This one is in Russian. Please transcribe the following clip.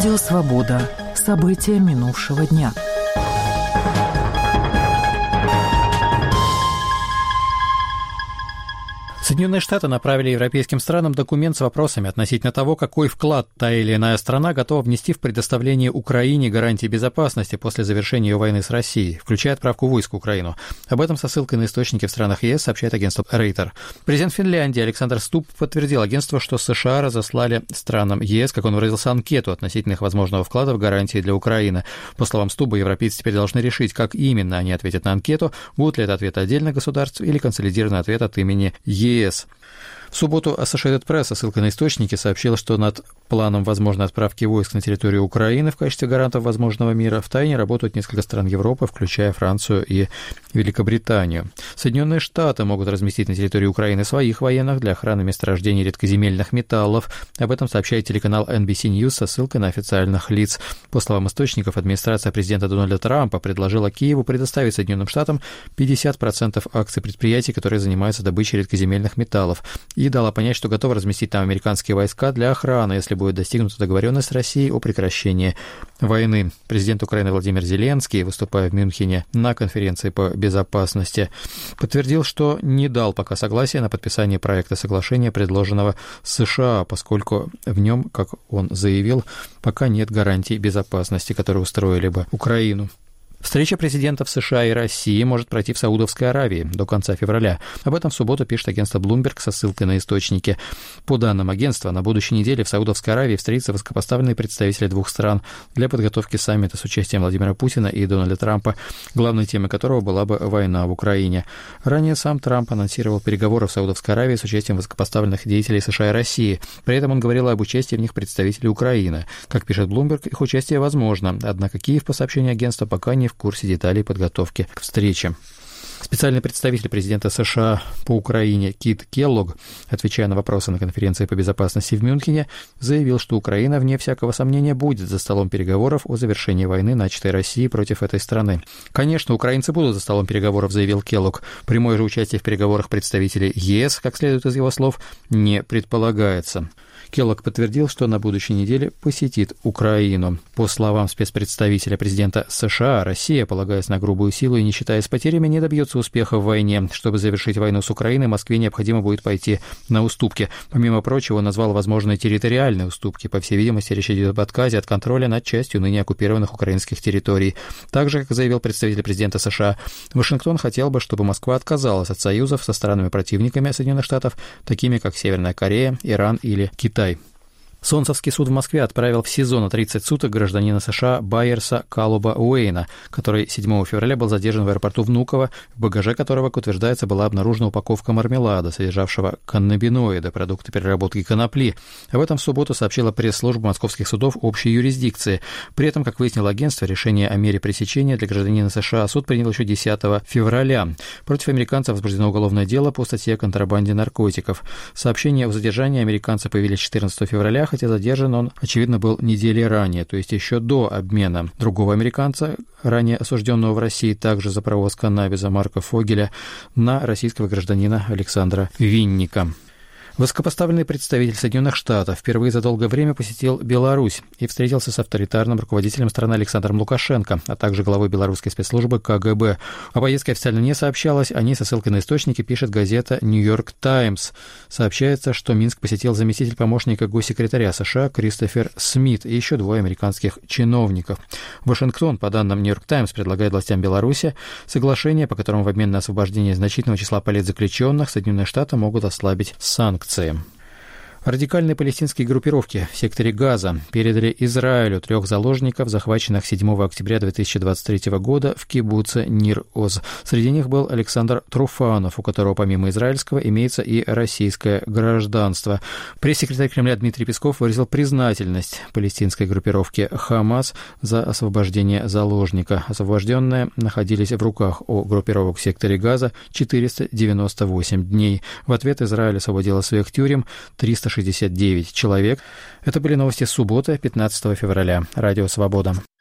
Радио «Свобода». События минувшего дня. Соединенные Штаты направили европейским странам документ с вопросами относительно того, какой вклад та или иная страна готова внести в предоставление Украине гарантий безопасности после завершения ее войны с Россией, включая отправку войск в Украину. Об этом со ссылкой на источники в странах ЕС сообщает агентство Рейтер. Президент Финляндии Александр Стуб подтвердил агентству, что США разослали странам ЕС, как он выразился, анкету относительно их возможного вклада в гарантии для Украины. По словам Стуба, европейцы теперь должны решить, как именно они ответят на анкету, будут ли это ответы отдельных государств или консолидированный ответ от имени ЕС. В субботу Associated Press со ссылкой на источники сообщила, что над планом возможной отправки войск на территорию Украины в качестве гарантов возможного мира втайне работают несколько стран Европы, включая Францию и Великобританию. Соединенные Штаты могут разместить на территории Украины своих военных для охраны месторождений редкоземельных металлов. Об этом сообщает телеканал NBC News со ссылкой на официальных лиц. По словам источников, администрация президента Дональда Трампа предложила Киеву предоставить Соединенным Штатам 50% акций предприятий, которые занимаются добычей редкоземельных металлов, и дала понять, что готова разместить там американские войска для охраны, если будет достигнута договоренность с Россией о прекращении войны. Президент Украины Владимир Зеленский, выступая в Мюнхене на конференции по безопасности, подтвердил, что не дал пока согласия на подписание проекта соглашения, предложенного США, поскольку в нем, как он заявил, пока нет гарантий безопасности, которые устроили бы Украину. Встреча президентов США и России может пройти в Саудовской Аравии до конца февраля. Об этом в субботу пишет агентство Bloomberg со ссылкой на источники. По данным агентства, на будущей неделе в Саудовской Аравии встретятся высокопоставленные представители двух стран для подготовки саммита с участием Владимира Путина и Дональда Трампа, главной темой которого была бы война в Украине. Ранее сам Трамп анонсировал переговоры в Саудовской Аравии с участием высокопоставленных деятелей США и России. При этом он говорил об участии в них представителей Украины. Как пишет Bloomberg, их участие возможно, однако Киев, по сообщению агентства, пока не в курсе деталей подготовки к встрече. Специальный представитель президента США по Украине Кит Келлог, отвечая на вопросы на конференции по безопасности в Мюнхене, заявил, что Украина, вне всякого сомнения, будет за столом переговоров о завершении войны, начатой Россией против этой страны. «Конечно, украинцы будут за столом переговоров», — заявил Келлог. Прямое же участие в переговорах представителей ЕС, как следует из его слов, не предполагается. Келлог подтвердил, что на будущей неделе посетит Украину. По словам спецпредставителя президента США, Россия, полагаясь на грубую силу и не считаясь потерями, не добьется успеха в войне. Чтобы завершить войну с Украиной, Москве необходимо будет пойти на уступки. Помимо прочего, он назвал возможные территориальные уступки. По всей видимости, речь идет об отказе от контроля над частью ныне оккупированных украинских территорий. Также, как заявил представитель президента США, Вашингтон хотел бы, чтобы Москва отказалась от союзов со странами-противниками Соединенных Штатов, такими как Северная Корея, Иран или Китай. Солнцевский суд в Москве отправил в СИЗО на 30 суток гражданина США Байерса Калуба Уэйна, который 7 февраля был задержан в аэропорту Внуково, в багаже которого, как утверждается, была обнаружена упаковка мармелада, содержавшего каннабиноиды, продукты переработки конопли. Об этом в субботу сообщила пресс-служба московских судов общей юрисдикции. При этом, как выяснило агентство, решение о мере пресечения для гражданина США суд принял еще 10 февраля. Против американца возбуждено уголовное дело по статье о контрабанде наркотиков. Сообщения о задержании американца появились 14 февраля, хотя задержан он, очевидно, был недели ранее, то есть еще до обмена другого американца, ранее осужденного в России также за провоз каннабиса Марка Фогеля, на российского гражданина Александра Винника. Высокопоставленный представитель Соединенных Штатов впервые за долгое время посетил Беларусь и встретился с авторитарным руководителем страны Александром Лукашенко, а также главой белорусской спецслужбы КГБ. О поездке официально не сообщалось, о ней со ссылкой на источники пишет газета «Нью-Йорк Таймс». Сообщается, что Минск посетил заместитель помощника госсекретаря США Кристофер Смит и еще двое американских чиновников. Вашингтон, по данным «Нью-Йорк Таймс», предлагает властям Беларуси соглашение, по которому в обмен на освобождение значительного числа политзаключенных Соединенные Штаты могут ослабить санкции. Радикальные палестинские группировки в секторе Газа передали Израилю 3 заложников, захваченных 7 октября 2023 года в кибуце Нир-Оз. Среди них был Александр Труфанов, у которого помимо израильского имеется и российское гражданство. Пресс-секретарь Кремля Дмитрий Песков выразил признательность палестинской группировке «Хамас» за освобождение заложника. Освобожденные находились в руках у группировок в секторе Газа 498 дней. В ответ Израиль освободил из своих тюрем 369 человек. Это были новости с субботы, 15 февраля. Радио «Свобода».